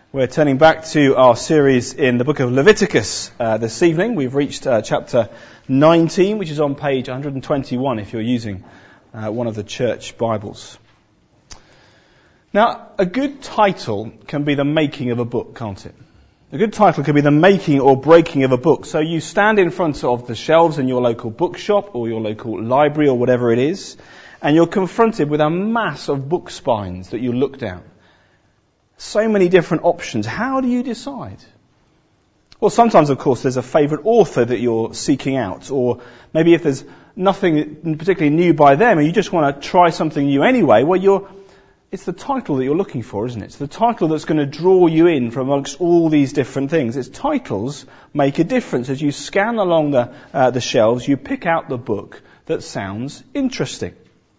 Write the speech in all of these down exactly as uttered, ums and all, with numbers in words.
We're turning back to our series in the book of Leviticus uh, this evening. We've reached uh, chapter nineteen, which is on page one hundred twenty-one if you're using uh, one of the church Bibles. Now, a good title can be the making of a book, can't it? A good title can be the making or breaking of a book. So you stand in front of the shelves in your local bookshop or your local library or whatever it is, and you're confronted with a mass of book spines that you look down. So many different options. How do you decide? Well, sometimes, of course, there's a favourite author that you're seeking out. Or maybe if there's nothing particularly new by them and you just want to try something new anyway, well, you're, it's the title that you're looking for, isn't it? It's the title that's going to draw you in from amongst all these different things. It's titles make a difference. As you scan along the, uh, the shelves, you pick out the book that sounds interesting.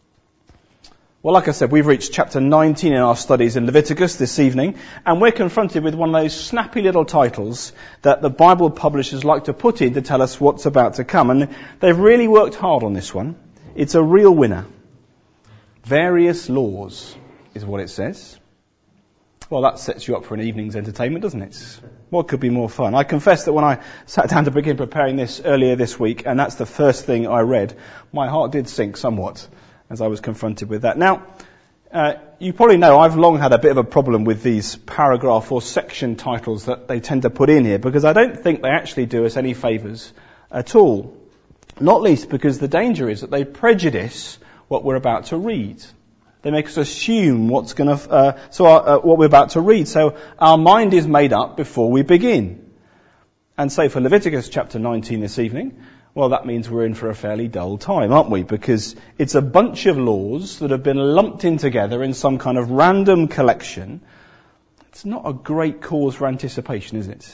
Well, like I said, we've reached chapter nineteen in our studies in Leviticus this evening, and we're confronted with one of those snappy little titles that the Bible publishers like to put in to tell us what's about to come. And they've really worked hard on this one. It's a real winner. Various laws is what it says. Well, that sets you up for an evening's entertainment, doesn't it? What could be more fun? I confess that when I sat down to begin preparing this earlier this week, and that's the first thing I read, my heart did sink somewhat as I was confronted with that. Now, uh, you probably know I've long had a bit of a problem with these paragraph or section titles that they tend to put in here, because I don't think they actually do us any favours at all. Not least because the danger is that they prejudice what we're about to read. They make us assume what's going to, uh, so our, uh, what we're about to read. So our mind is made up before we begin. And so for Leviticus chapter nineteen this evening, well, that means we're in for a fairly dull time, aren't we? Because it's a bunch of laws that have been lumped in together in some kind of random collection. It's not a great cause for anticipation, is it?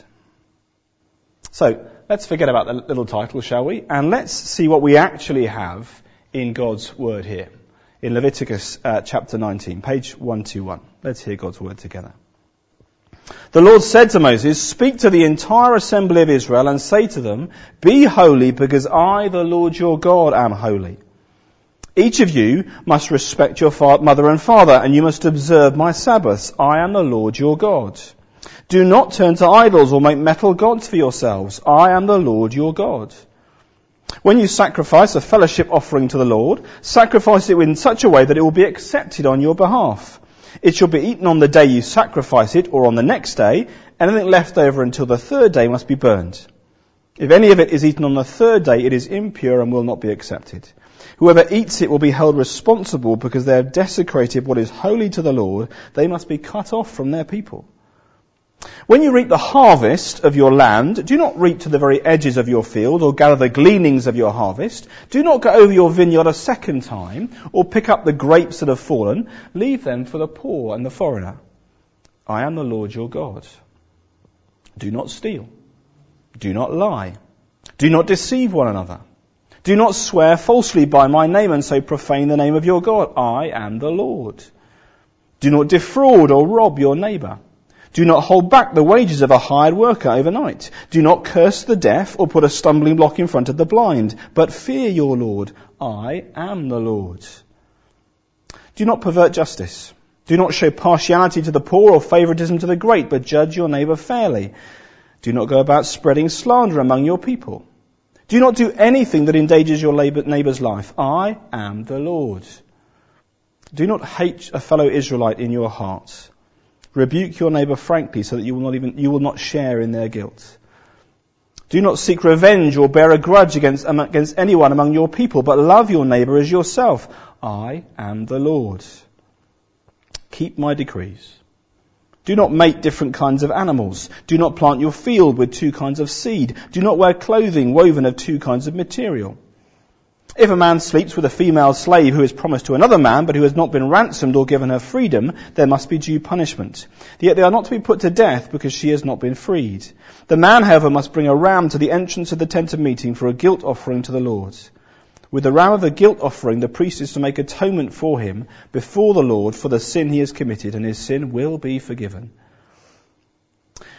So, let's forget about the little title, shall we? And let's see what we actually have in God's Word here. In Leviticus uh, chapter nineteen, page one twenty-one. Let's hear God's Word together. The Lord said to Moses, "Speak to the entire assembly of Israel and say to them, 'Be holy, because I, the Lord your God, am holy. Each of you must respect your fa- mother and father, and you must observe my Sabbaths. I am the Lord your God. Do not turn to idols or make metal gods for yourselves. I am the Lord your God. When you sacrifice a fellowship offering to the Lord, sacrifice it in such a way that it will be accepted on your behalf. It shall be eaten on the day you sacrifice it, or on the next day. Anything left over until the third day must be burned. If any of it is eaten on the third day, it is impure and will not be accepted. Whoever eats it will be held responsible because they have desecrated what is holy to the Lord. They must be cut off from their people. When you reap the harvest of your land, do not reap to the very edges of your field or gather the gleanings of your harvest. Do not go over your vineyard a second time or pick up the grapes that have fallen. Leave them for the poor and the foreigner. I am the Lord your God. Do not steal. Do not lie. Do not deceive one another. Do not swear falsely by my name and so profane the name of your God. I am the Lord. Do not defraud or rob your neighbour. Do not hold back the wages of a hired worker overnight. Do not curse the deaf or put a stumbling block in front of the blind, but fear your Lord. I am the Lord. Do not pervert justice. Do not show partiality to the poor or favoritism to the great, but judge your neighbour fairly. Do not go about spreading slander among your people. Do not do anything that endangers your neighbour's life. I am the Lord. Do not hate a fellow Israelite in your heart. Rebuke your neighbour frankly so that you will not even, you will not share in their guilt. Do not seek revenge or bear a grudge against, against anyone among your people, but love your neighbour as yourself. I am the Lord. Keep my decrees. Do not make different kinds of animals. Do not plant your field with two kinds of seed. Do not wear clothing woven of two kinds of material. If a man sleeps with a female slave who is promised to another man, but who has not been ransomed or given her freedom, there must be due punishment. Yet they are not to be put to death because she has not been freed. The man, however, must bring a ram to the entrance of the tent of meeting for a guilt offering to the Lord. With the ram of the guilt offering, the priest is to make atonement for him before the Lord for the sin he has committed, and his sin will be forgiven.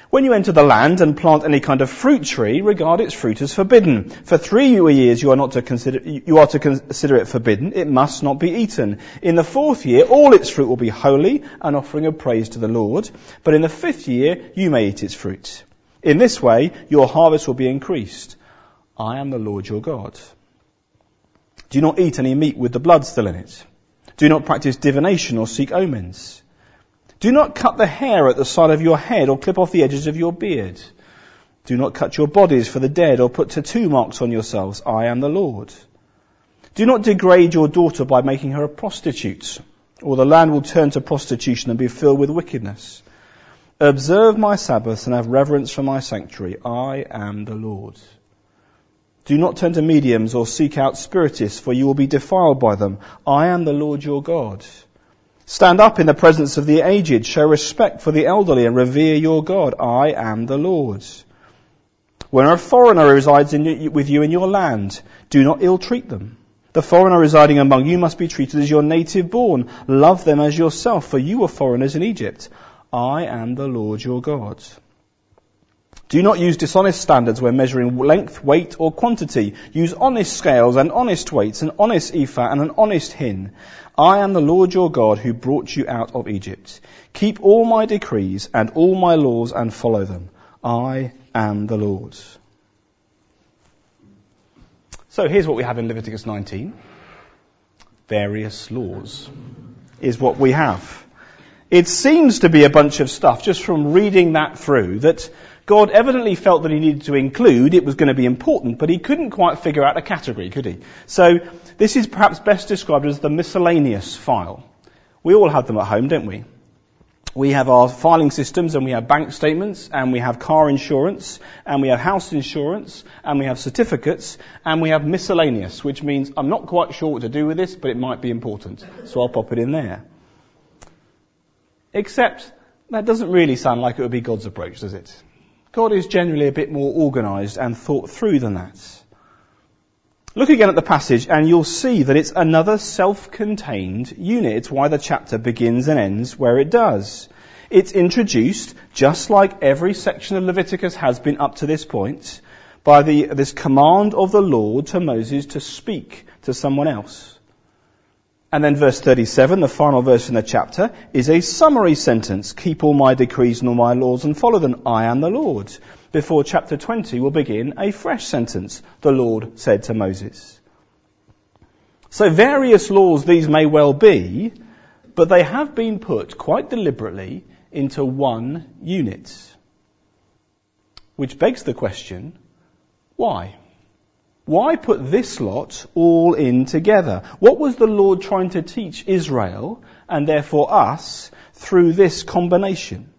When you enter the land and plant any kind of fruit tree, regard its fruit as forbidden. For three years you are not to consider, you are to consider it forbidden. It must not be eaten. In the fourth year, all its fruit will be holy, an offering of praise to the Lord. But in the fifth year, you may eat its fruit. In this way, your harvest will be increased. I am the Lord your God. Do not eat any meat with the blood still in it. Do not practice divination or seek omens. Do not cut the hair at the side of your head or clip off the edges of your beard. Do not cut your bodies for the dead or put tattoo marks on yourselves. I am the Lord. Do not degrade your daughter by making her a prostitute, or the land will turn to prostitution and be filled with wickedness. Observe my Sabbaths and have reverence for my sanctuary. I am the Lord. Do not turn to mediums or seek out spiritists, for you will be defiled by them. I am the Lord your God. Stand up in the presence of the aged, show respect for the elderly, and revere your God. I am the Lord. When a foreigner resides in, with you in your land, do not ill-treat them. The foreigner residing among you must be treated as your native born. Love them as yourself, for you were foreigners in Egypt. I am the Lord your God. Do not use dishonest standards when measuring length, weight, or quantity. Use honest scales and honest weights, an honest ephah and an honest hin. I am the Lord your God who brought you out of Egypt. Keep all my decrees and all my laws and follow them. I am the Lord. So here's what we have in Leviticus nineteen. Various laws is what we have. It seems to be a bunch of stuff, just from reading that through, that God evidently felt that he needed to include. It was going to be important, but he couldn't quite figure out a category, could he? So this is perhaps best described as the miscellaneous file. We all have them at home, don't we? We have our filing systems, and we have bank statements, and we have car insurance, and we have house insurance, and we have certificates, and we have miscellaneous, which means I'm not quite sure what to do with this, but it might be important. So I'll pop it in there. Except that doesn't really sound like it would be God's approach, does it? God is generally a bit more organised and thought through than that. Look again at the passage and you'll see that it's another self-contained unit. It's why the chapter begins and ends where it does. It's introduced, just like every section of Leviticus has been up to this point, by the, this command of the Lord to Moses to speak to someone else. And then verse thirty-seven, the final verse in the chapter, is a summary sentence. Keep all my decrees and all my laws and follow them. I am the Lord. Before chapter twenty will begin a fresh sentence. The Lord said to Moses. So various laws these may well be, but they have been put quite deliberately into one unit. Which begs the question, why? Why put this lot all in together? What was the Lord trying to teach Israel, and therefore us, through this combination?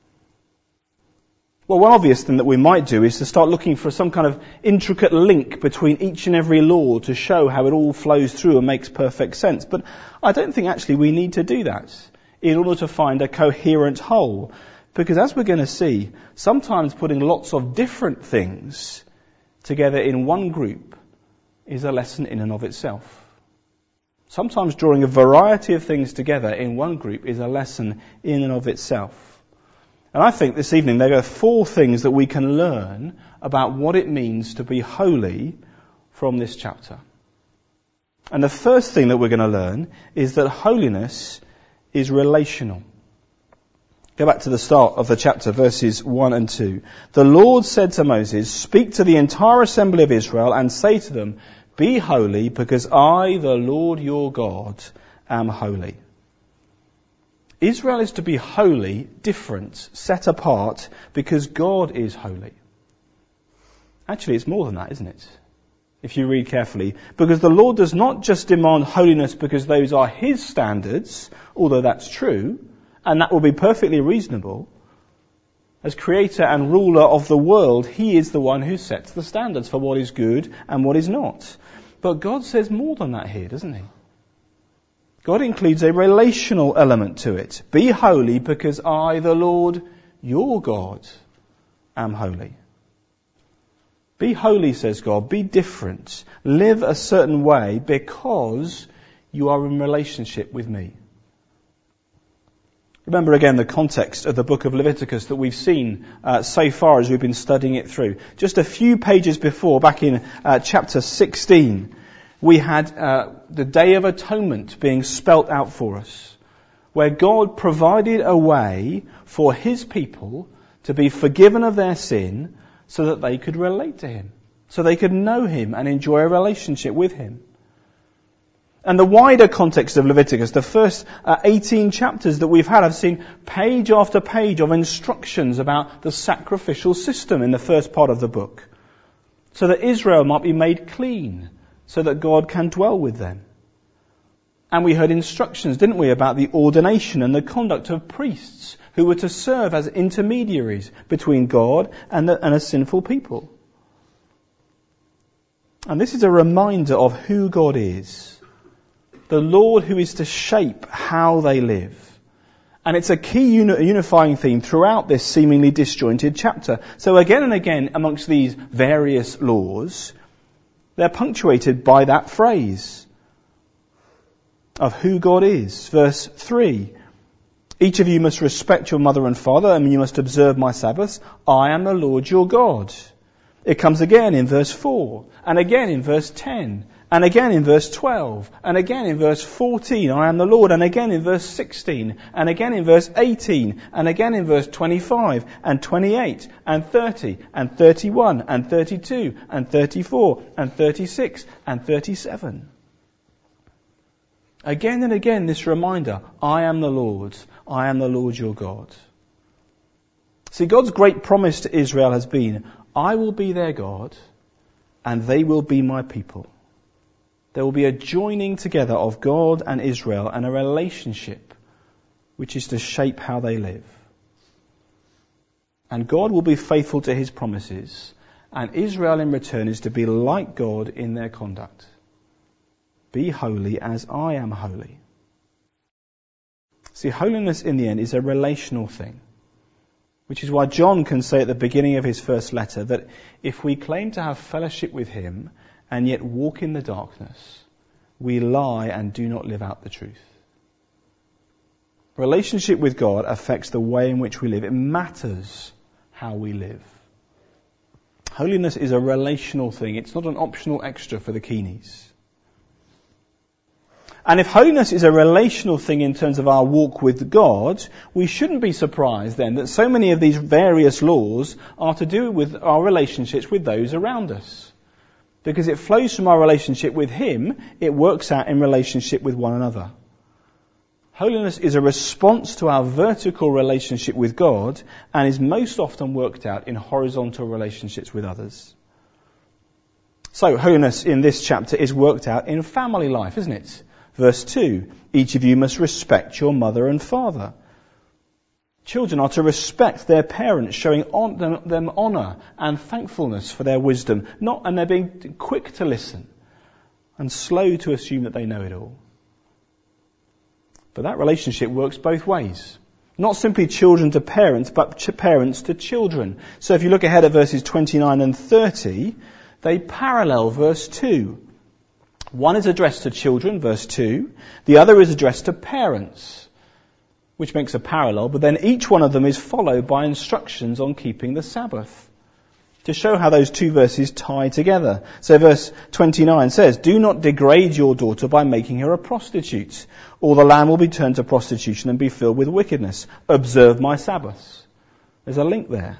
Well, one obvious thing that we might do is to start looking for some kind of intricate link between each and every law to show how it all flows through and makes perfect sense. But I don't think actually we need to do that in order to find a coherent whole. Because as we're going to see, sometimes putting lots of different things together in one group is a lesson in and of itself. Sometimes drawing a variety of things together in one group is a lesson in and of itself. And I think this evening there are four things that we can learn about what it means to be holy from this chapter. And the first thing that we're going to learn is that holiness is relational. Go back to the start of the chapter, verses one and two. The Lord said to Moses, speak to the entire assembly of Israel and say to them, be holy because I, the Lord your God, am holy. Israel is to be holy, different, set apart, because God is holy. Actually, it's more than that, isn't it? If you read carefully. Because the Lord does not just demand holiness because those are his standards, although that's true, and that will be perfectly reasonable. As creator and ruler of the world, he is the one who sets the standards for what is good and what is not. But God says more than that here, doesn't he? God includes a relational element to it. Be holy because I, the Lord, your God, am holy. Be holy, says God. Be different. Live a certain way because you are in relationship with me. Remember again the context of the book of Leviticus that we've seen uh, so far as we've been studying it through. Just a few pages before, back in uh, chapter sixteen, we had uh, the Day of Atonement being spelt out for us, where God provided a way for his people to be forgiven of their sin so that they could relate to him, so they could know him and enjoy a relationship with him. And the wider context of Leviticus, the first uh, eighteen chapters that we've had, have seen page after page of instructions about the sacrificial system in the first part of the book, so that Israel might be made clean, so that God can dwell with them. And we heard instructions, didn't we, about the ordination and the conduct of priests who were to serve as intermediaries between God and, the, and a sinful people. And this is a reminder of who God is. The Lord who is to shape how they live. And it's a key uni- unifying theme throughout this seemingly disjointed chapter. So again and again amongst these various laws, they're punctuated by that phrase of who God is. Verse three, each of you must respect your mother and father, and you must observe my Sabbaths. I am the Lord your God. It comes again in verse four, and again in verse ten, and again in verse twelve, and again in verse fourteen, I am the Lord, and again in verse sixteen, and again in verse eighteen, and again in verse twenty-five, and twenty-eight, and thirty, and thirty-one, and thirty-two, and thirty-four, and thirty-six, and thirty-seven. Again and again this reminder, I am the Lord, I am the Lord your God. See, God's great promise to Israel has been, I will be their God, and they will be my people. There will be a joining together of God and Israel and a relationship which is to shape how they live. And God will be faithful to his promises, and Israel in return is to be like God in their conduct. Be holy as I am holy. See, holiness in the end is a relational thing, which is why John can say at the beginning of his first letter that if we claim to have fellowship with him and yet walk in the darkness, we lie and do not live out the truth. Relationship with God affects the way in which we live. It matters how we live. Holiness is a relational thing. It's not an optional extra for the Keenies. And if holiness is a relational thing in terms of our walk with God, we shouldn't be surprised then that so many of these various laws are to do with our relationships with those around us. Because it flows from our relationship with him, it works out in relationship with one another. Holiness is a response to our vertical relationship with God and is most often worked out in horizontal relationships with others. So holiness in this chapter is worked out in family life, isn't it? Verse two, each of you must respect your mother and father. Children are to respect their parents, showing on them, them honour and thankfulness for their wisdom, not and they're being quick to listen and slow to assume that they know it all. But that relationship works both ways. Not simply children to parents, but ch- parents to children. So if you look ahead at verses twenty-nine and thirty, they parallel verse two. One is addressed to children, verse two. The other is addressed to parents, which makes a parallel, but then each one of them is followed by instructions on keeping the Sabbath, to show how those two verses tie together. So verse twenty-nine says, do not degrade your daughter by making her a prostitute, or the land will be turned to prostitution and be filled with wickedness. Observe my Sabbaths. There's a link there.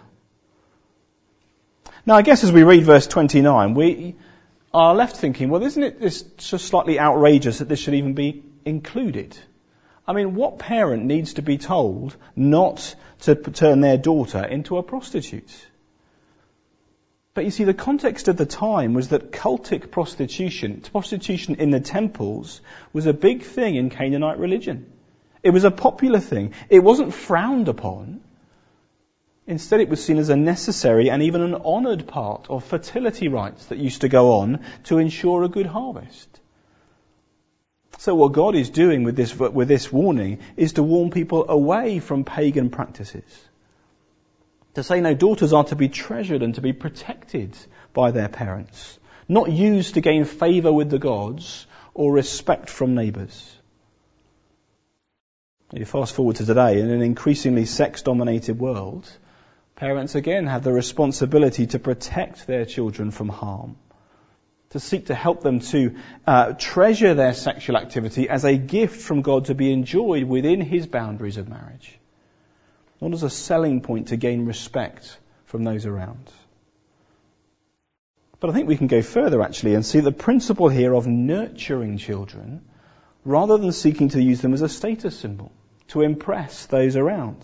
Now I guess as we read verse twenty-nine, we are left thinking, well, isn't it this just slightly outrageous that this should even be included? I mean, what parent needs to be told not to turn their daughter into a prostitute? But you see, the context of the time was that cultic prostitution, prostitution in the temples, was a big thing in Canaanite religion. It was a popular thing. It wasn't frowned upon. Instead, it was seen as a necessary and even an honoured part of fertility rites that used to go on to ensure a good harvest. So what God is doing with this, with this warning is to warn people away from pagan practices. To say, no, daughters are to be treasured and to be protected by their parents, not used to gain favour with the gods or respect from neighbours. You fast forward to today, in an increasingly sex-dominated world, parents again have the responsibility to protect their children from harm, to seek to help them to uh, treasure their sexual activity as a gift from God to be enjoyed within His boundaries of marriage, not as a selling point to gain respect from those around. But I think we can go further actually and see the principle here of nurturing children rather than seeking to use them as a status symbol, to impress those around.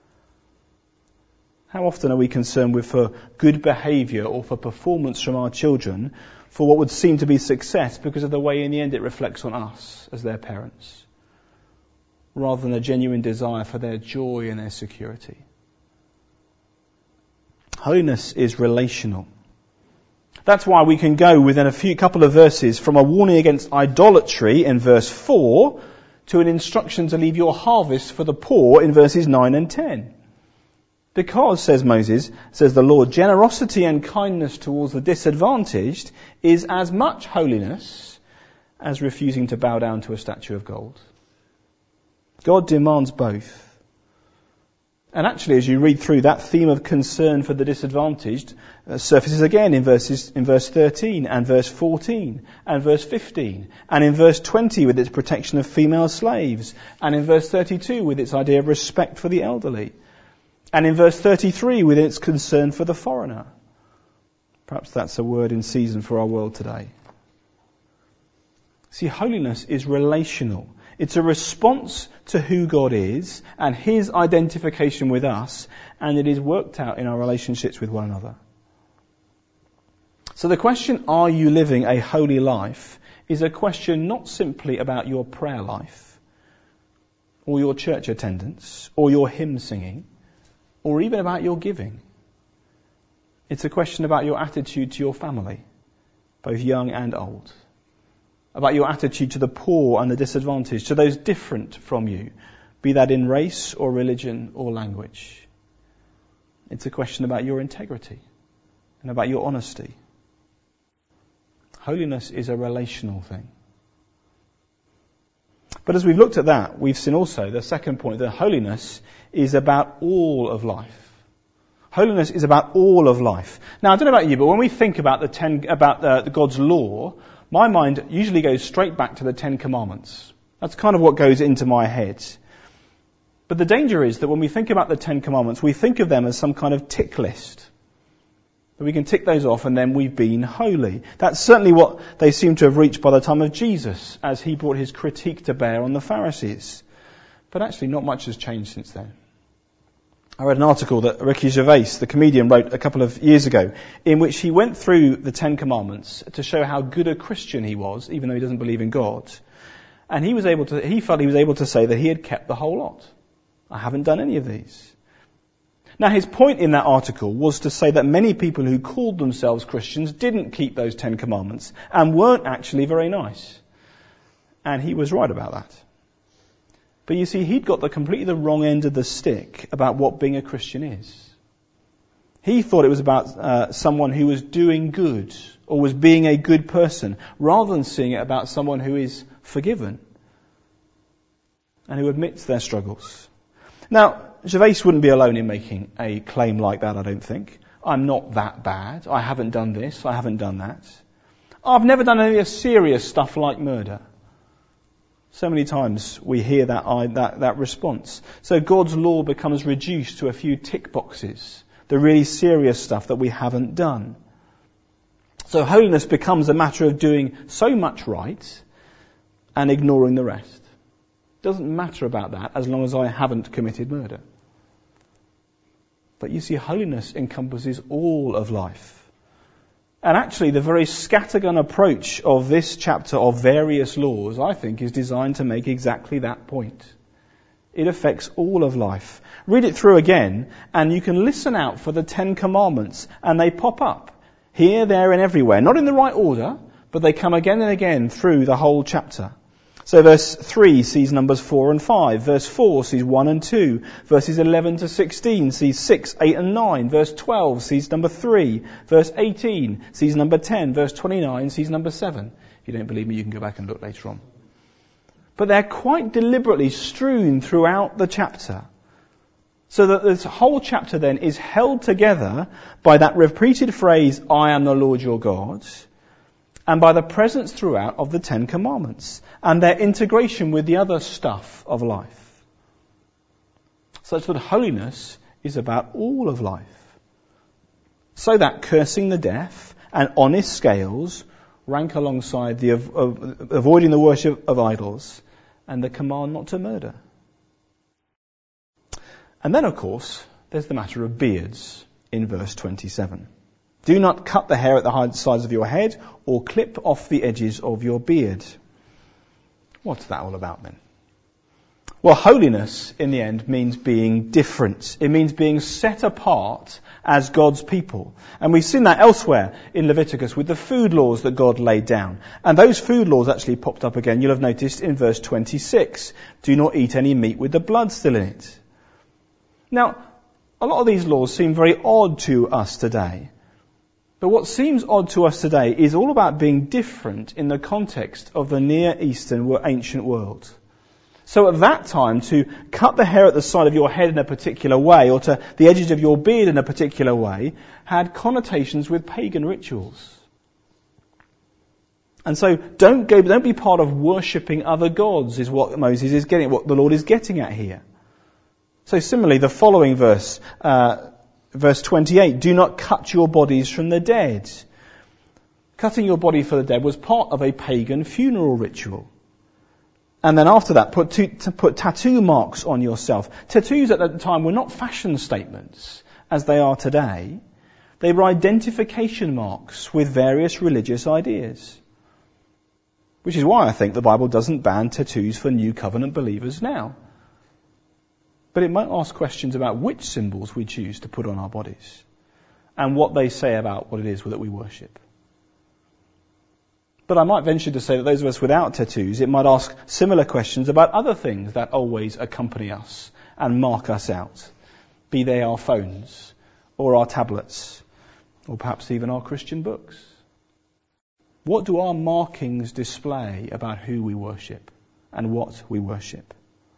How often are we concerned with for good behaviour or for performance from our children for what would seem to be success because of the way in the end it reflects on us as their parents, rather than a genuine desire for their joy and their security? Holiness is relational. That's why we can go within a few couple of verses from a warning against idolatry in verse four to an instruction to leave your harvest for the poor in verses nine and ten. Because, says Moses, says the Lord, generosity and kindness towards the disadvantaged is as much holiness as refusing to bow down to a statue of gold. God demands both. And actually, as you read through, that theme of concern for the disadvantaged uh, surfaces again in verses in verse thirteen and verse fourteen and verse fifteen and in verse twenty with its protection of female slaves and in verse thirty-two with its idea of respect for the elderly and in verse thirty-three with its concern for the foreigner. Perhaps that's a word in season for our world today. See, holiness is relational. It's a response to who God is and His identification with us, and it is worked out in our relationships with one another. So the question, are you living a holy life, is a question not simply about your prayer life, or your church attendance, or your hymn singing, or even about your giving. It's a question about your attitude to your family, both young and old. About your attitude to the poor and the disadvantaged, to those different from you, be that in race or religion or language. It's a question about your integrity and about your honesty. Holiness is a relational thing. But as we've looked at that, we've seen also the second point, that holiness is about all of life. Holiness is about all of life. Now, I don't know about you, but when we think about the ten, about uh, God's law, my mind usually goes straight back to the Ten Commandments. That's kind of what goes into my head. But the danger is that when we think about the Ten Commandments, we think of them as some kind of tick list. That we can tick those off and then we've been holy. That's certainly what they seem to have reached by the time of Jesus, as He brought His critique to bear on the Pharisees. But actually not much has changed since then. I read an article that Ricky Gervais, the comedian, wrote a couple of years ago, in which he went through the Ten Commandments to show how good a Christian he was, even though he doesn't believe in God. And he was able to, he felt he was able to say that he had kept the whole lot. I haven't done any of these. Now, his point in that article was to say that many people who called themselves Christians didn't keep those Ten Commandments and weren't actually very nice. And he was right about that. But you see, he'd got the completely the wrong end of the stick about what being a Christian is. He thought it was about uh, someone who was doing good or was being a good person, rather than seeing it about someone who is forgiven and who admits their struggles. Now, Gervais wouldn't be alone in making a claim like that, I don't think. I'm not that bad. I haven't done this. I haven't done that. I've never done any serious stuff like murder. So many times we hear that, that that response. So God's law becomes reduced to a few tick boxes, the really serious stuff that we haven't done. So holiness becomes a matter of doing so much right and ignoring the rest. It doesn't matter about that as long as I haven't committed murder. But you see, holiness encompasses all of life. And actually, the very scattergun approach of this chapter of various laws, I think, is designed to make exactly that point. It affects all of life. Read it through again, and you can listen out for the Ten Commandments, and they pop up here, there, and everywhere. Not in the right order, but they come again and again through the whole chapter. So verse three sees numbers four and five. Verse four sees one and two. Verses eleven to sixteen sees six, eight and nine. Verse twelve sees number three. Verse eighteen sees number ten. Verse twenty-nine sees number seven. If you don't believe me, you can go back and look later on. but they're quite deliberately strewn throughout the chapter. So that this whole chapter then is held together by that repeated phrase, I am the Lord your God, and by the presence throughout of the Ten Commandments, and their integration with the other stuff of life. Such that holiness is about all of life. So that cursing the deaf and honest scales rank alongside the av- av- avoiding the worship of idols and the command not to murder. And then, of course, there's the matter of beards in verse twenty-seven. Do not cut the hair at the sides of your head or clip off the edges of your beard. What's that all about then? Well, holiness in the end means being different. It means being set apart as God's people. And we've seen that elsewhere in Leviticus with the food laws that God laid down. And those food laws actually popped up again, you'll have noticed, in verse twenty-six. Do not eat any meat with the blood still in it. Now, a lot of these laws seem very odd to us today. But what seems odd to us today is all about being different in the context of the Near Eastern ancient world. So at that time, to cut the hair at the side of your head in a particular way, or to the edges of your beard in a particular way, had connotations with pagan rituals. And so don't go, don't be part of worshipping other gods, is what Moses is getting, what the Lord is getting at here. So similarly, the following verse, uh, verse twenty-eight, do not cut your bodies from the dead. Cutting your body for the dead was part of a pagan funeral ritual. And then after that, put, to, to put tattoo marks on yourself. Tattoos at the time were not fashion statements, as they are today. They were identification marks with various religious ideas. Which is why I think the Bible doesn't ban tattoos for New Covenant believers now. But it might ask questions about which symbols we choose to put on our bodies and what they say about what it is that we worship. But I might venture to say that those of us without tattoos, it might ask similar questions about other things that always accompany us and mark us out, be they our phones or our tablets or perhaps even our Christian books. What do our markings display about who we worship and what we worship?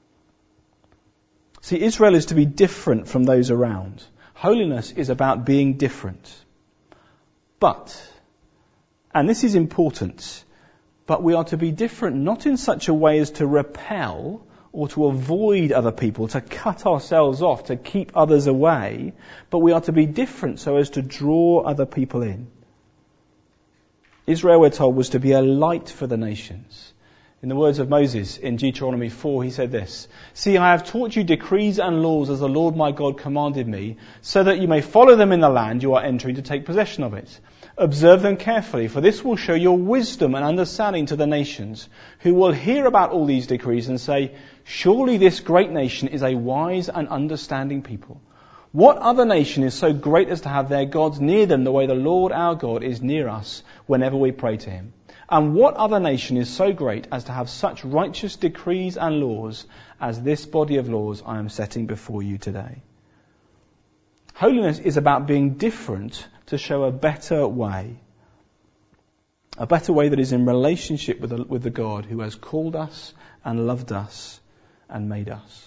See, Israel is to be different from those around. Holiness is about being different. But, and this is important, but we are to be different not in such a way as to repel or to avoid other people, to cut ourselves off, to keep others away, but we are to be different so as to draw other people in. Israel, we're told, was to be a light for the nations. In the words of Moses in Deuteronomy four, he said this, see, I have taught you decrees and laws as the Lord my God commanded me, so that you may follow them in the land you are entering to take possession of it. Observe them carefully, for this will show your wisdom and understanding to the nations, who will hear about all these decrees and say, surely this great nation is a wise and understanding people. What other nation is so great as to have their gods near them the way the Lord our God is near us whenever we pray to him? And what other nation is so great as to have such righteous decrees and laws as this body of laws I am setting before you today? Holiness is about being different to show a better way. A better way that is in relationship with the, with the God who has called us and loved us and made us.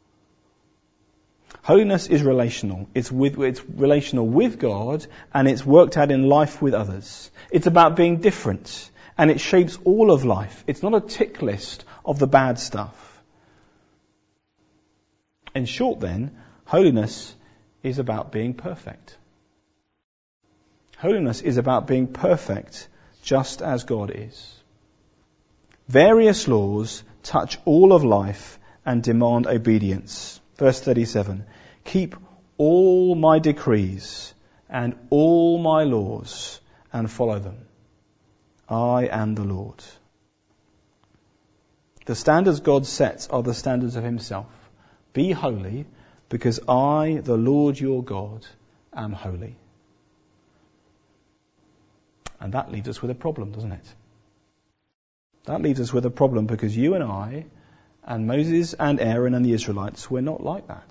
Holiness is relational. It's with, it's relational with God, and it's worked out in life with others. It's about being different, and it shapes all of life. It's not a tick list of the bad stuff. In short then, holiness is about being perfect. Holiness is about being perfect, just as God is. Various laws touch all of life and demand obedience. Verse thirty-seven, keep all my decrees and all my laws and follow them. I am the Lord. The standards God sets are the standards of himself. Be holy, because I, the Lord your God, am holy. And that leaves us with a problem, doesn't it? That leaves us with a problem because you and I, and Moses and Aaron and the Israelites, we're not like that.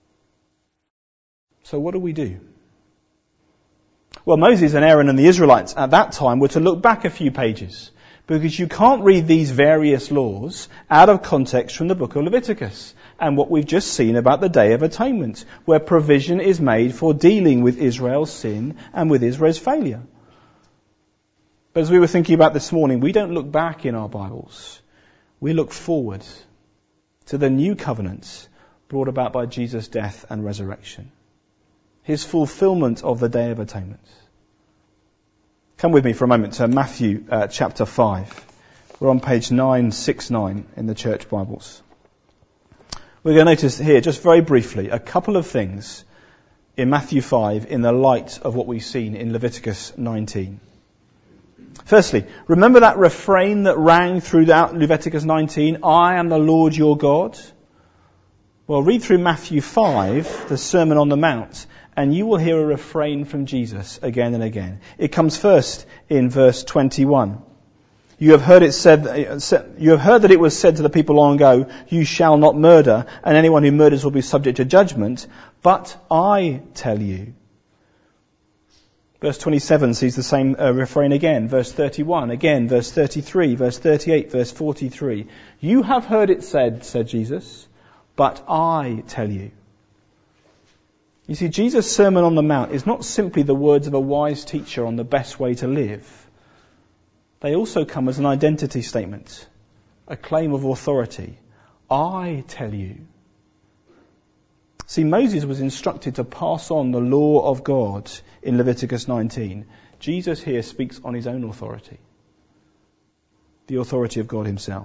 So what do we do? Well, Moses and Aaron and the Israelites at that time were to look back a few pages, Because you can't read these various laws out of context from the book of Leviticus and what we've just seen about the Day of Atonement, where provision is made for dealing with Israel's sin and with Israel's failure. But as we were thinking about this morning, we don't look back in our Bibles. We look forward to the new covenant brought about by Jesus' death and resurrection. His fulfillment of the Day of Atonement. Come with me for a moment to Matthew uh, chapter five. We're on page nine sixty-nine in the church Bibles. We're going to notice here, just very briefly, a couple of things in Matthew five in the light of what we've seen in Leviticus nineteen. Firstly, remember that refrain that rang throughout Leviticus nineteen, I am the Lord your God? Well, read through Matthew five, the Sermon on the Mount, and you will hear a refrain from Jesus again and again. It comes first in verse twenty-one. You have heard it said, you have heard that it was said to the people long ago, you shall not murder, and anyone who murders will be subject to judgment. But I tell you. Verse twenty-seven sees the same uh, refrain again. Verse thirty-one, again, verse thirty-three, verse thirty-eight, verse forty-three. You have heard it said, said Jesus, but I tell you. You see, Jesus' Sermon on the Mount is not simply the words of a wise teacher on the best way to live. They also come as an identity statement, a claim of authority. I tell you. See, Moses was instructed to pass on the law of God in Leviticus nineteen. Jesus here speaks on his own authority, the authority of God himself.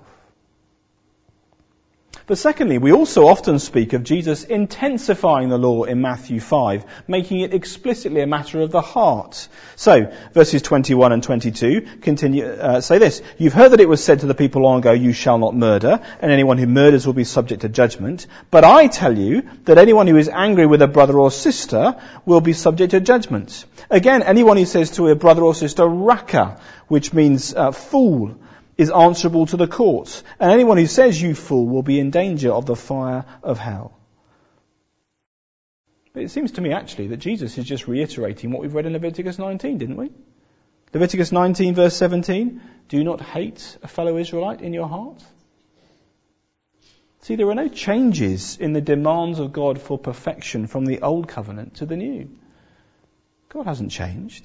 But secondly, we also often speak of Jesus intensifying the law in Matthew five, making it explicitly a matter of the heart. So, verses twenty-one and twenty-two continue, uh, say this, you've heard that it was said to the people long ago, you shall not murder, and anyone who murders will be subject to judgment. But I tell you that anyone who is angry with a brother or sister will be subject to judgment. Again, anyone who says to a brother or sister, raka, which means uh, fool, is answerable to the court, and anyone who says you fool will be in danger of the fire of hell. But it seems to me actually that Jesus is just reiterating what we've read in Leviticus nineteen, didn't we? Leviticus nineteen verse seventeen, do not hate a fellow Israelite in your heart. See, there are no changes in the demands of God for perfection from the old covenant to the new. God hasn't changed.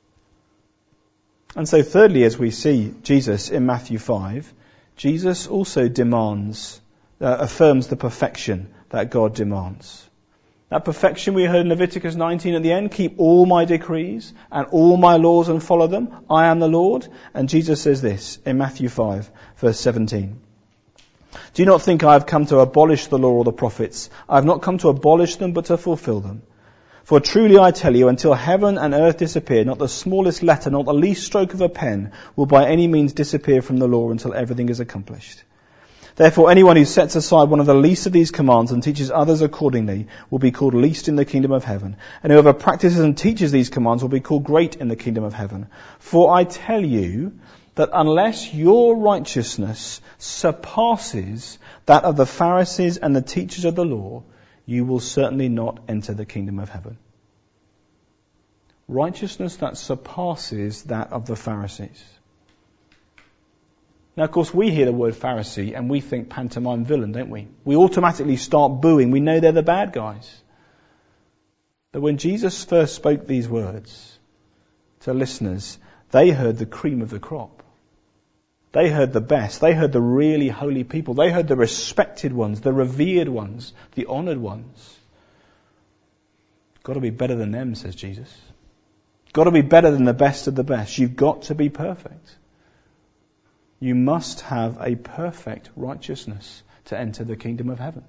And so thirdly, as we see Jesus in Matthew five, Jesus also demands, uh, affirms the perfection that God demands. That perfection we heard in Leviticus nineteen at the end, keep all my decrees and all my laws and follow them. I am the Lord. And Jesus says this in Matthew five, verse seventeen. Do you not think I have come to abolish the law or the prophets? I have not come to abolish them, but to fulfill them. For truly I tell you, until heaven and earth disappear, not the smallest letter, not the least stroke of a pen will by any means disappear from the law until everything is accomplished. Therefore anyone who sets aside one of the least of these commands and teaches others accordingly will be called least in the kingdom of heaven. And whoever practices and teaches these commands will be called great in the kingdom of heaven. For I tell you that unless your righteousness surpasses that of the Pharisees and the teachers of the law, you will certainly not enter the kingdom of heaven. Righteousness that surpasses that of the Pharisees. Now, of course, we hear the word Pharisee and we think pantomime villain, don't we? We automatically start booing. We know they're the bad guys. But when Jesus first spoke these words to listeners, they heard the cream of the crop. They heard the best. They heard the really holy people. They heard the respected ones, the revered ones, the honoured ones. Got to be better than them, says Jesus. Got to be better than the best of the best. You've got to be perfect. You must have a perfect righteousness to enter the kingdom of heaven.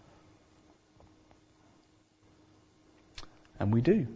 And we do.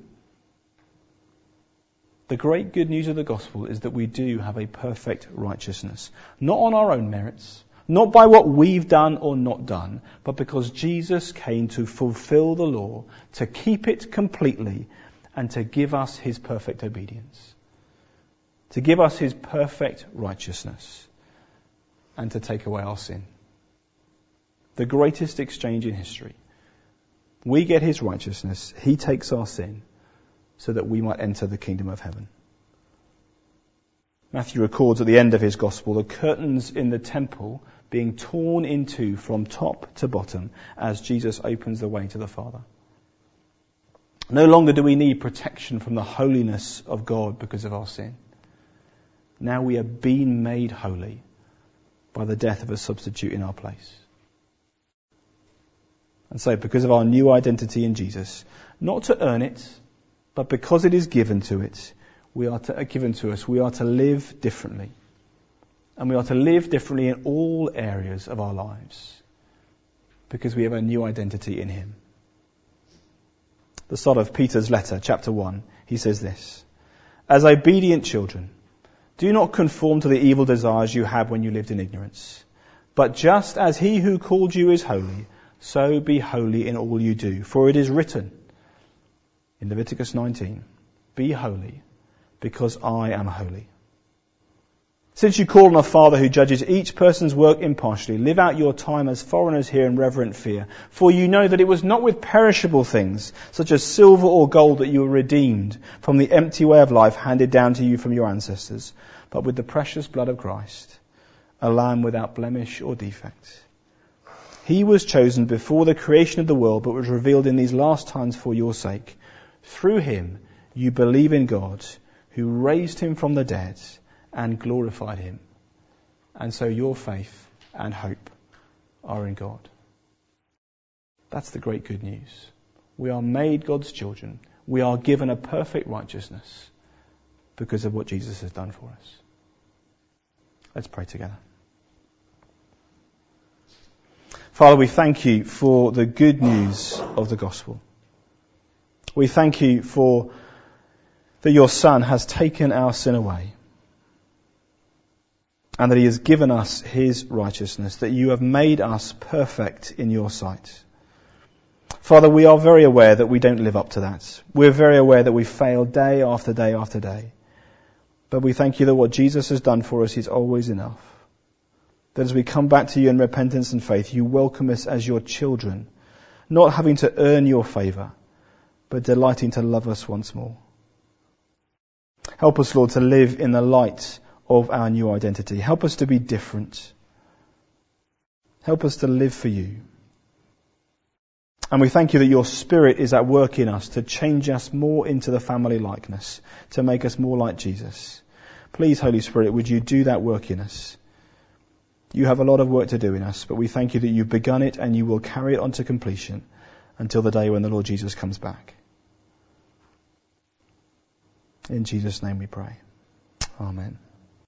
The great good news of the gospel is that we do have a perfect righteousness. Not on our own merits, not by what we've done or not done, but because Jesus came to fulfill the law, to keep it completely, and to give us his perfect obedience. To give us his perfect righteousness, and to take away our sin. The greatest exchange in history. We get his righteousness, he takes our sin, so that we might enter the kingdom of heaven. Matthew records at the end of his gospel the curtains in the temple being torn in two from top to bottom as Jesus opens the way to the Father. No longer do we need protection from the holiness of God because of our sin. Now we are being made holy by the death of a substitute in our place. And so because of our new identity in Jesus, not to earn it, but because it is given to it, we are to, given to us, we are to live differently. And we are to live differently in all areas of our lives because we have a new identity in him. The start of Peter's letter, chapter one, he says this: As obedient children, do not conform to the evil desires you had when you lived in ignorance. But just as he who called you is holy, so be holy in all you do. For it is written in Leviticus nineteen, Be holy, because I am holy. Since you call on a Father who judges each person's work impartially, live out your time as foreigners here in reverent fear. For you know that it was not with perishable things, such as silver or gold, that you were redeemed from the empty way of life handed down to you from your ancestors, but with the precious blood of Christ, a lamb without blemish or defect. He was chosen before the creation of the world, but was revealed in these last times for your sake. Through him you believe in God, who raised him from the dead and glorified him. And so your faith and hope are in God. That's the great good news. We are made God's children. We are given a perfect righteousness because of what Jesus has done for us. Let's pray together. Father, we thank you for the good news of the gospel. We thank you for that your Son has taken our sin away, and that he has given us his righteousness, that you have made us perfect in your sight. Father, we are very aware that we don't live up to that. We're very aware that we fail day after day after day. But we thank you that what Jesus has done for us is always enough. That as we come back to you in repentance and faith, you welcome us as your children, not having to earn your favour, but delighting to love us once more. Help us, Lord, to live in the light of our new identity. Help us to be different. Help us to live for you. And we thank you that your Spirit is at work in us to change us more into the family likeness, to make us more like Jesus. Please, Holy Spirit, would you do that work in us? You have a lot of work to do in us, but we thank you that you've begun it and you will carry it on to completion until the day when the Lord Jesus comes back. In Jesus' name we pray. Amen.